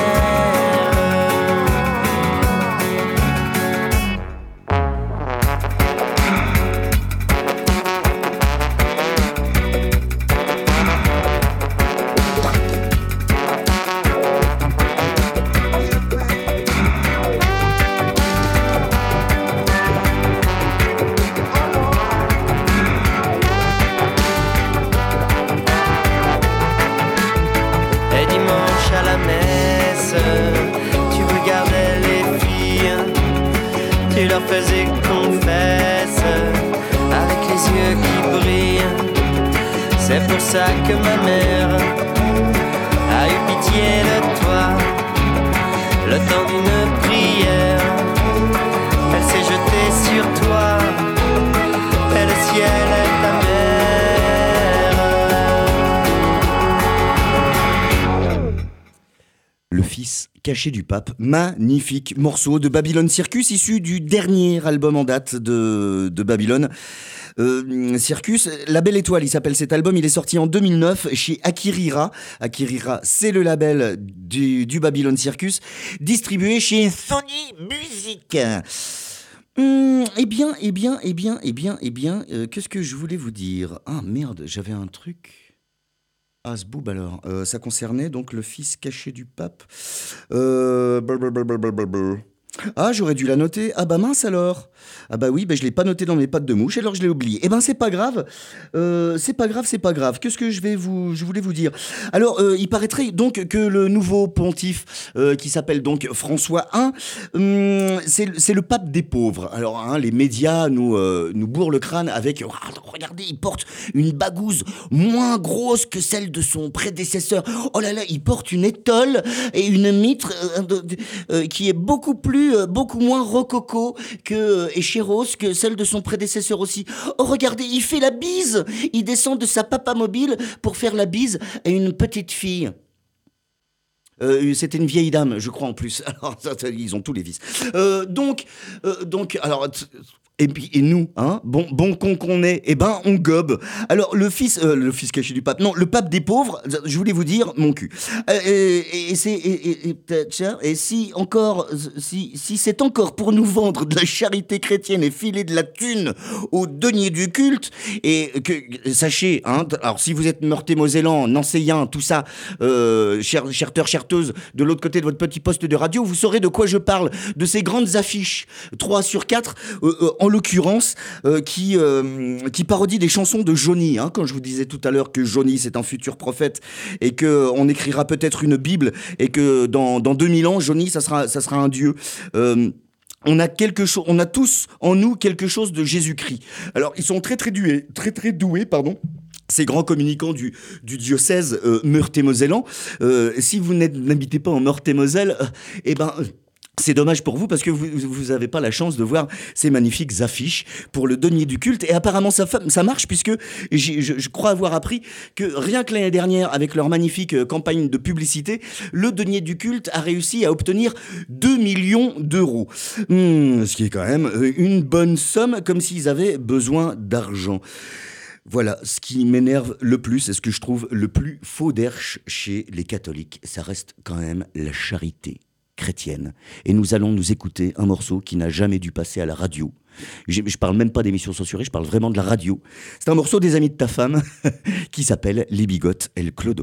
Tu leur faisais confesse, avec les yeux qui brillent. C'est pour ça que ma mère a eu pitié de toi. Le temps d'une prière, elle s'est jetée sur toi, et le ciel est ta mère. Le fils caché du pape, magnifique morceau de Babylon Circus, issu du dernier album en date de Babylon. Circus, La Belle Étoile, il s'appelle cet album, il est sorti en 2009 chez Akirira. Akirira, c'est le label du Babylon Circus, distribué chez Sony Music. Qu'est-ce que je voulais vous dire ? Ah merde, j'avais un truc... Ah, ce boob alors. Ça concernait donc le fils caché du pape. Ah, j'aurais dû la noter. Ah bah mince alors. Ah bah oui, je l'ai pas noté dans mes pattes de mouche, alors je l'ai oublié. Eh ben c'est pas grave. C'est pas grave. Qu'est-ce que je voulais vous dire ? Alors, il paraîtrait donc que le nouveau pontife, qui s'appelle donc François I, c'est le pape des pauvres. Alors, les médias nous bourrent le crâne avec... Regardez, il porte une bagouze moins grosse que celle de son prédécesseur. Oh là là, il porte une étole et une mitre qui est beaucoup moins rococo et chéros que celle de son prédécesseur aussi. Oh, regardez, il fait la bise. Il descend de sa papa mobile pour faire la bise à une petite fille. C'était une vieille dame, je crois en plus. Alors, ils ont tous les vices. Donc, alors... Et nous, bon con qu'on est, on gobe. Alors, le fils caché du pape, non, le pape des pauvres, je voulais vous dire, mon cul. Et si c'est encore pour nous vendre de la charité chrétienne et filer de la thune aux deniers du culte, et que, sachez, alors si vous êtes meurthe-et-mosellan, nancéen, tout ça, cherteurs, cherteuses, de l'autre côté de votre petit poste de radio, vous saurez de quoi je parle, de ces grandes affiches, 3/4, en l'occurrence, qui parodie des chansons de Johnny, quand je vous disais tout à l'heure que Johnny c'est un futur prophète et que on écrira peut-être une Bible et que dans 2000 ans Johnny ça sera un dieu. On a tous en nous quelque chose de Jésus-Christ. Alors ils sont très doués, pardon. ces grands communicants du diocèse Meurthe-et-Mosellan. Si vous n'habitez pas en Meurthe-et-Moselle, c'est dommage pour vous parce que vous n'avez pas la chance de voir ces magnifiques affiches pour le denier du culte. Et apparemment, ça marche puisque je crois avoir appris que rien que l'année dernière, avec leur magnifique campagne de publicité, le denier du culte a réussi à obtenir 2 millions d'euros. Ce qui est quand même une bonne somme, comme s'ils avaient besoin d'argent. Voilà, ce qui m'énerve le plus et ce que je trouve le plus faux d'herche chez les catholiques, ça reste quand même la charité chrétienne. Et nous allons nous écouter un morceau qui n'a jamais dû passer à la radio. Je parle même pas d'émissions censurées, je parle vraiment de la radio. C'est un morceau des Amis de ta femme qui s'appelle Les Bigotes et le Clodo.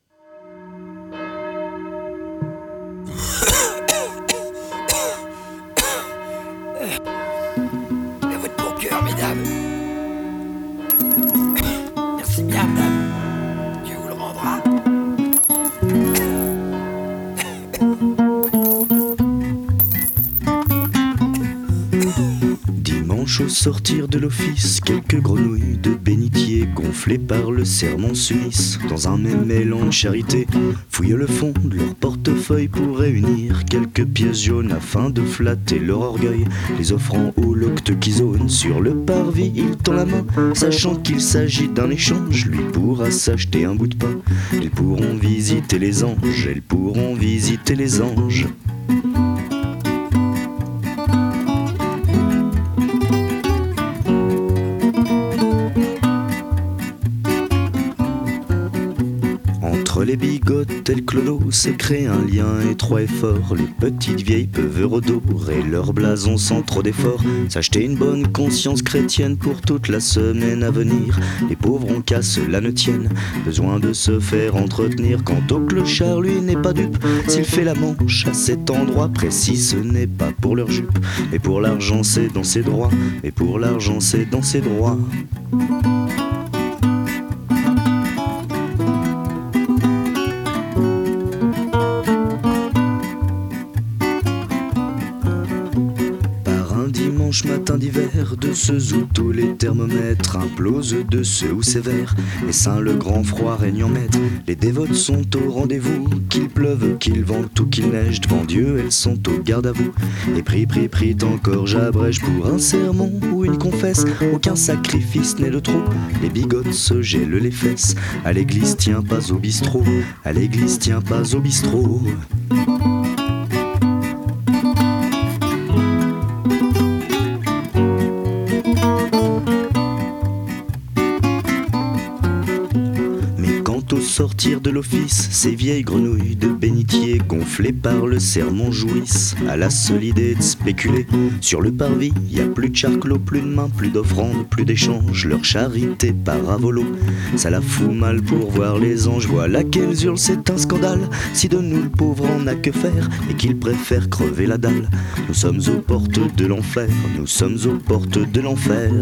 À votre bon cœur, mesdames. Merci bien, madame. Dieu vous le rendra. Dimanche au sortir de l'office, quelques grenouilles de bénitier gonflées par le sermon s'unissent dans un même élan de charité, fouillent le fond de leur portefeuille pour réunir quelques pièces jaunes afin de flatter leur orgueil, les offrant au locte qui zone sur le parvis. Il tend la main, sachant qu'il s'agit d'un échange, lui pourra s'acheter un bout de pain. Elles pourront visiter les anges, elles pourront visiter les anges. Entre les bigotes et le clodo se crée un lien étroit et fort. Les petites vieilles peuvent redorer leur blason sans trop d'efforts, s'acheter une bonne conscience chrétienne pour toute la semaine à venir. Les pauvres ont qu'à cela ne tiennent, besoin de se faire entretenir. Quant au clochard, lui n'est pas dupe, s'il fait la manche à cet endroit précis, ce n'est pas pour leur jupe, mais pour l'argent c'est dans ses droits, mais pour l'argent c'est dans ses droits. Matin d'hiver, de ceux où tous les thermomètres implosent, de ceux où sévère et saint le grand froid règne en maître. Les dévotes sont au rendez-vous, qu'il pleuve, qu'il vente ou qu'il neige, devant Dieu elles sont au garde à vous. Et prie encore, j'abrège pour un sermon ou une confesse, aucun sacrifice n'est de trop. Les bigotes se gèlent les fesses, à l'église tiens pas au bistrot, à l'église tiens pas au bistrot. Sortir de l'office, ces vieilles grenouilles de bénitier gonflées par le sermon jouissent à la seule idée de spéculer. Sur le parvis, y a plus de charclos, plus de mains, plus d'offrandes, plus d'échanges. Leur charité part à volo, ça la fout mal pour voir les anges. Voilà qu'elles hurlent, c'est un scandale. Si de nous le pauvre en a que faire et qu'il préfère crever la dalle. Nous sommes aux portes de l'enfer, nous sommes aux portes de l'enfer.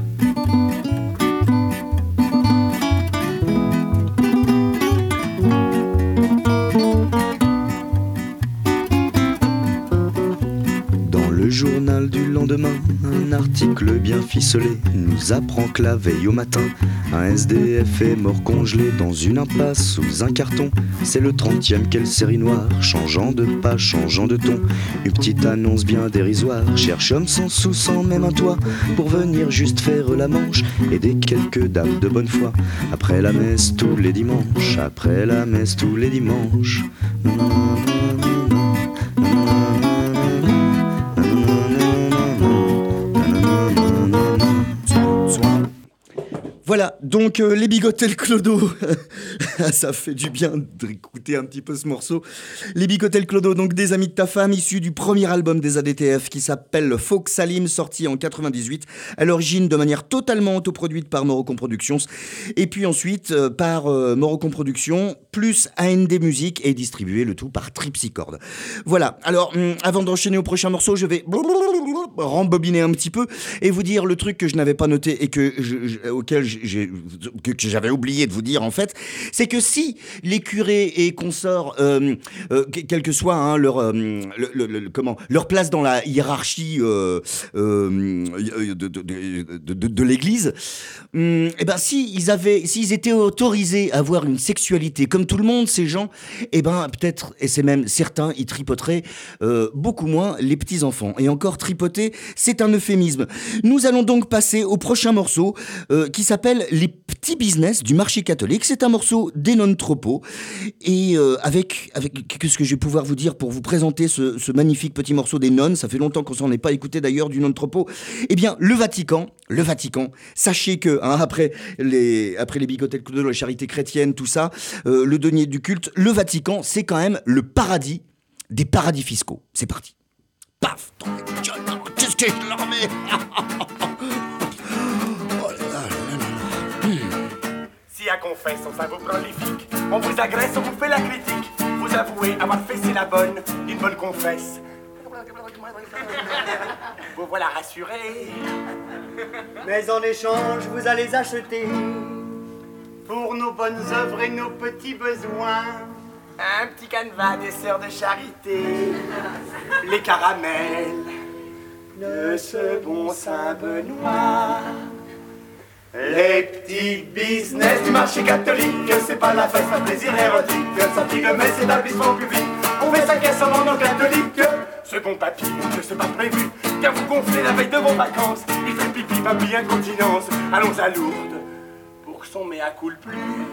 Journal du lendemain, un article bien ficelé nous apprend que la veille au matin, un SDF est mort congelé dans une impasse sous un carton. C'est le 30e, quelle série noire, changeant de pas, changeant de ton. Une petite annonce bien dérisoire, cherche homme sans sous, sans même un toit, pour venir juste faire la manche, aider quelques dames de bonne foi. Après la messe tous les dimanches, après la messe tous les dimanches. Voilà, donc les bigotes et le clodo, ça fait du bien d'écouter un petit peu ce morceau. Les bigotes et le clodo, donc des Amis de ta femme, issus du premier album des ADTF qui s'appelle Folk Salim, sorti en 98, à l'origine de manière totalement autoproduite par Morocco Productions, et puis ensuite par Morocco Productions, plus AND Music, et distribué le tout par Tripsychord. Voilà, alors avant d'enchaîner au prochain morceau, je vais rembobiner un petit peu et vous dire le truc que je n'avais pas noté et que j'avais oublié de vous dire en fait, c'est que si les curés et consorts, quel que soit hein, leur place dans la hiérarchie de l'Église, et ben s'ils étaient autorisés à avoir une sexualité comme tout le monde, ces gens, et ben peut-être, et c'est même certain, ils tripoteraient beaucoup moins les petits enfants. Et encore tripoter, c'est un euphémisme. Nous allons donc passer au prochain morceau qui s'appelle Les petits business du marché catholique. C'est un morceau des non-tropos et avec qu'est-ce que je vais pouvoir vous dire pour vous présenter ce magnifique petit morceau des nonnes. Ça fait longtemps qu'on s'en est pas écouté d'ailleurs du non-tropos. Eh bien, le Vatican, sachez que hein, après les bigottels de la charité chrétienne, tout ça, le denier du culte, le Vatican, c'est quand même le paradis des paradis fiscaux. C'est parti. Paf! Qu'est-ce que je leur mets? Si à confesse, on s'avoue prolifique, on vous agresse, on vous fait la critique, vous avouez avoir fait c'est la bonne, une bonne confesse. Vous voilà rassuré. Mais en échange, vous allez acheter pour nos bonnes œuvres et nos petits besoins un petit canevas des sœurs de charité, les caramels de ce bon Saint-Benoît. Les petits business du marché catholique, c'est pas la fête, c'est un plaisir érotique. Sorti de messe, établissement public, on fait sa caisse en non catholique. Ce bon papy, que c'est pas prévu, car vous gonflez la veille de vos vacances. Il fait pipi, papy, incontinence. Allons à Lourdes, pour son mea culpa.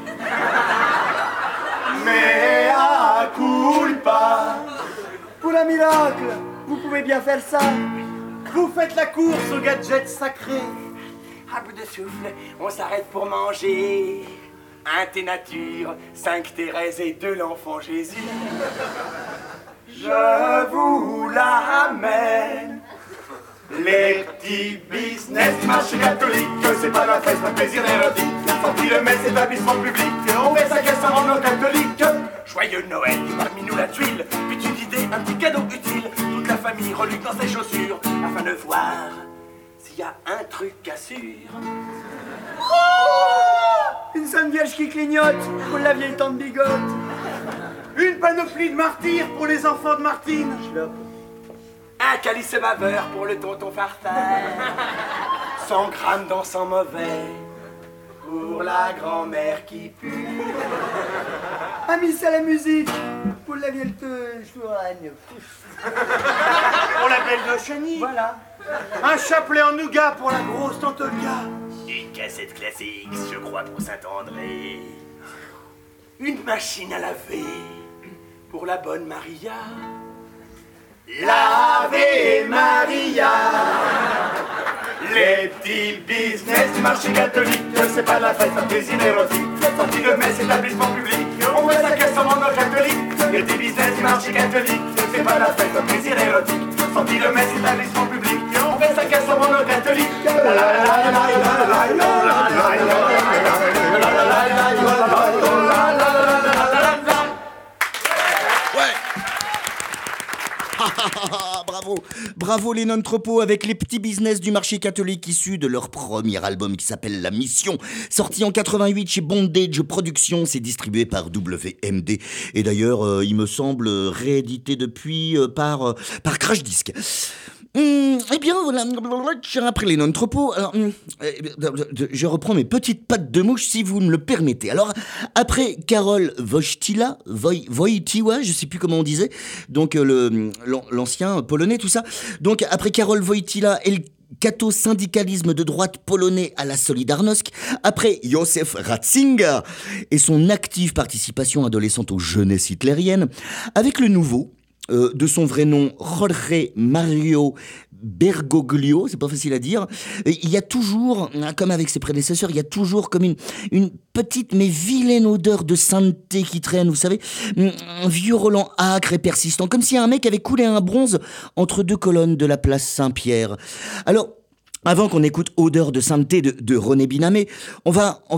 Mea culpa. Pour un miracle, vous pouvez bien faire ça. Vous faites la course aux gadgets sacrés. À bout de souffle, on s'arrête pour manger un thé nature, 5 Thérèse et 2 l'enfant Jésus. Je vous l'amène. Les petits business du marché catholique, c'est pas la fête, c'est un plaisir érotique. Sorti de messe, établissement public, on fait sa caisse en non catholique. Joyeux Noël, parmi nous la tuile, puis une idée, un petit cadeau utile. Toute la famille reluque dans ses chaussures, afin de voir s'il y a un truc qu'assure. Une Sainte Vierge qui clignote pour la vieille tante bigote. Une panoplie de martyrs pour les enfants de Martine. Un calice baveur pour le tonton farfère. 100 grammes d'encens mauvais pour la grand-mère qui pue. Un miss à la musique pour la vieille Joanne. Pour la belle de Chenille. Voilà. Un chapelet en nougat pour la grosse tante Olga. Une cassette classique, je crois, pour Saint-André. Une machine à laver pour la bonne Maria. L'Ave Maria. Les petits business du marché catholique, c'est pas la fête, c'est un plaisir érotique. Sorti de messe, établissement public, on met sa caisse en non catholique. Les petits business du marché catholique, c'est pas la fête, c'est un plaisir érotique. Sorti de messe, établissement public, on met sa caisse en non catholique. Bravo les non-tropos avec les petits business du marché catholique issus de leur premier album qui s'appelle La Mission, sorti en 88 chez Bondage Productions. C'est distribué par WMD et d'ailleurs il me semble réédité depuis par Crash Disc. Eh bien voilà, après les non-tropos, alors, je reprends mes petites pattes de mouche si vous me le permettez. Alors après Karol Wojtyła, je sais plus comment on disait, donc l'ancien polonais, tout ça. Donc après Karol Wojtyła et le catho-syndicalisme de droite polonais à la Solidarność, après Józef Ratzinger et son active participation adolescente aux jeunesses hitlériennes, avec le nouveau, de son vrai nom, Jorge Mario Bergoglio, c'est pas facile à dire. Il y a toujours, comme avec ses prédécesseurs, il y a toujours comme une petite mais vilaine odeur de sainteté qui traîne, vous savez, un vieux Roland âcre et persistant, comme si un mec avait coulé un bronze entre deux colonnes de la place Saint-Pierre. Alors, avant qu'on écoute Odeur de sainteté de René Binamé, on va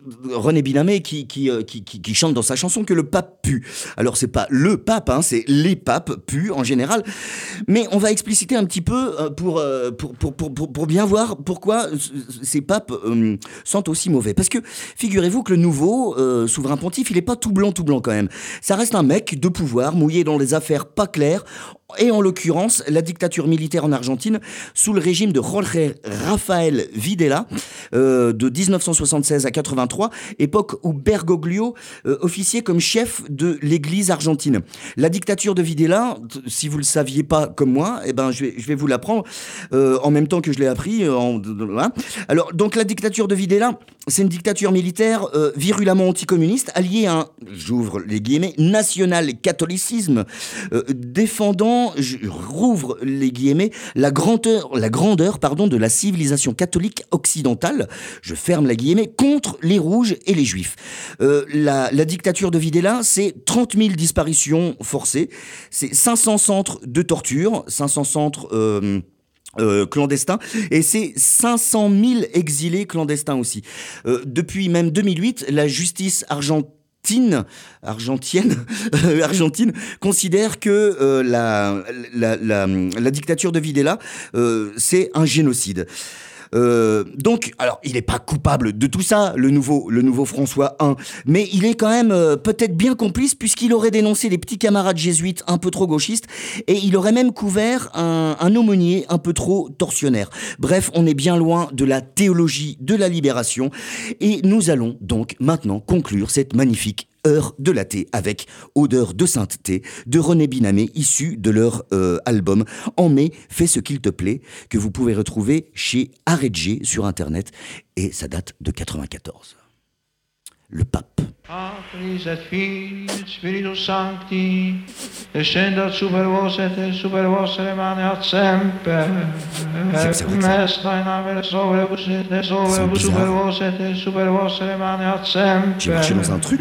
René Binamé qui chante dans sa chanson que le pape pue. Alors c'est pas le pape, hein, c'est les papes puent en général. Mais on va expliciter un petit peu pour bien voir pourquoi ces papes sentent aussi mauvais. Parce que figurez-vous que le nouveau souverain pontife, il est pas tout blanc quand même. Ça reste un mec de pouvoir mouillé dans des affaires pas claires. Et en l'occurrence, la dictature militaire en Argentine, sous le régime de Jorge Rafael Videla, de 1976 à 83, époque où Bergoglio officiait comme chef de l'église argentine. La dictature de Videla, si vous le saviez pas comme moi, eh ben je vais vous l'apprendre en même temps que je l'ai appris. Alors, donc la dictature de Videla, c'est une dictature militaire virulemment anticommuniste, alliée à un, j'ouvre les guillemets, national-catholicisme, défendant, je rouvre les guillemets, la grandeur de la civilisation catholique occidentale, je ferme les guillemets, contre les rouges et les juifs. La dictature de Videla, c'est 30 000 disparitions forcées, c'est 500 centres de torture, 500 centres clandestins, et c'est 500 000 exilés clandestins aussi. Depuis même 2008, la justice argentine considère que la dictature de Videla, c'est un génocide. Donc, alors, il n'est pas coupable de tout ça, le nouveau François I, mais il est quand même peut-être bien complice puisqu'il aurait dénoncé les petits camarades jésuites un peu trop gauchistes et il aurait même couvert un aumônier un peu trop tortionnaire. Bref, on est bien loin de la théologie de la libération et nous allons donc maintenant conclure cette magnifique Heure de l'athée avec Odeur de sainteté de René Binamé, issu de leur album En mai, fais ce qu'il te plaît, que vous pouvez retrouver chez Aredge sur internet, et ça date de 94. Le pape. Apris et Filii et Spiritus Sancti, descendat super vos et super vostre maneat semper, et mesta in avere sobrevus et sobrevus super vos et super vostre maneat semper. J'ai marché dans un truc.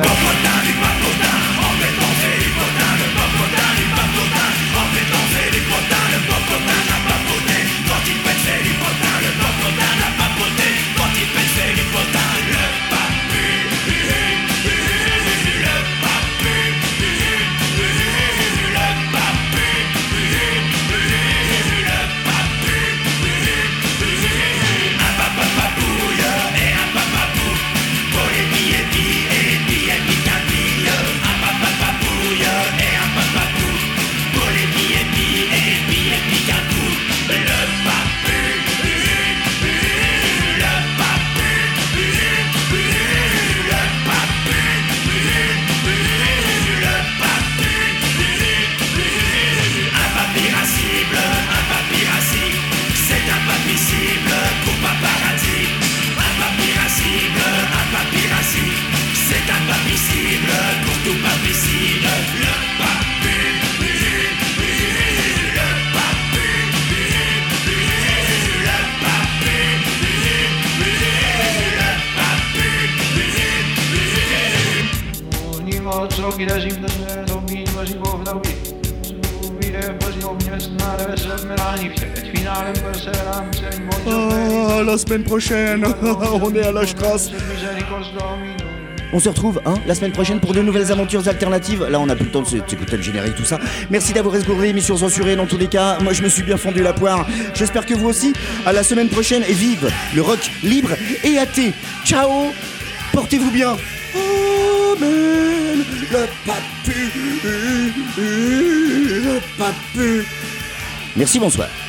La semaine prochaine, on est à la Strasse. On se retrouve la semaine prochaine pour de nouvelles aventures alternatives. Là, on n'a plus le temps de s'écouter le générique, tout ça. Merci d'avoir esgouré l'émission censurée dans tous les cas. Moi, je me suis bien fendu la poire. J'espère que vous aussi. À la semaine prochaine et vive le rock libre et athée. Ciao, portez-vous bien. Amen. Le papu. Merci, bonsoir.